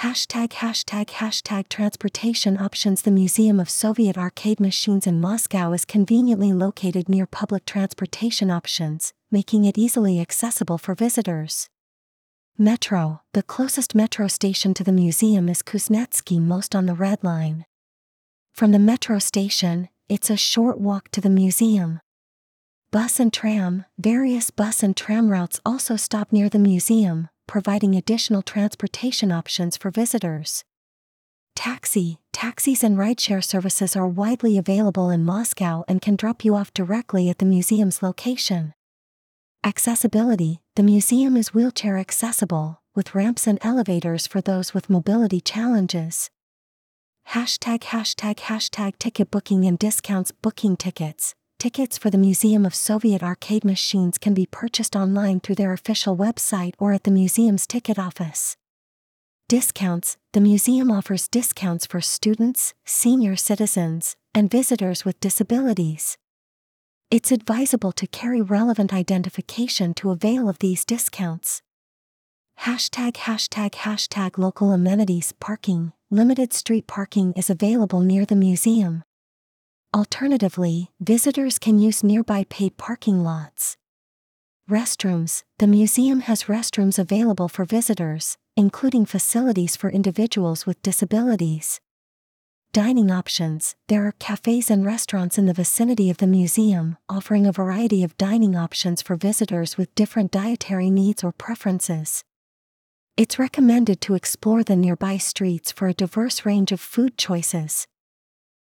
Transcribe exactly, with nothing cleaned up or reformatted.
Hashtag hashtag hashtag transportation options. The Museum of Soviet Arcade Machines in Moscow is conveniently located near public transportation options, making it easily accessible for visitors. Metro. The closest metro station to the museum is Kuznetsky Most on the Red Line. From the metro station, it's a short walk to the museum. Bus and tram. Various bus and tram routes also stop near the museum, providing additional transportation options for visitors. Taxi. Taxis and rideshare services are widely available in Moscow and can drop you off directly at the museum's location. Accessibility. The museum is wheelchair accessible, with ramps and elevators for those with mobility challenges. Hashtag hashtag hashtag ticket booking and discounts. Booking tickets. Tickets for the Museum of Soviet Arcade Machines can be purchased online through their official website or at the museum's ticket office. Discounts. The museum offers discounts for students, senior citizens, and visitors with disabilities. It's advisable to carry relevant identification to avail of these discounts. Hashtag hashtag hashtag local amenities. Parking. Limited street parking is available near the museum. Alternatively, visitors can use nearby paid parking lots. Restrooms. The museum has restrooms available for visitors, including facilities for individuals with disabilities. Dining options. There are cafes and restaurants in the vicinity of the museum, offering a variety of dining options for visitors with different dietary needs or preferences. It's recommended to explore the nearby streets for a diverse range of food choices.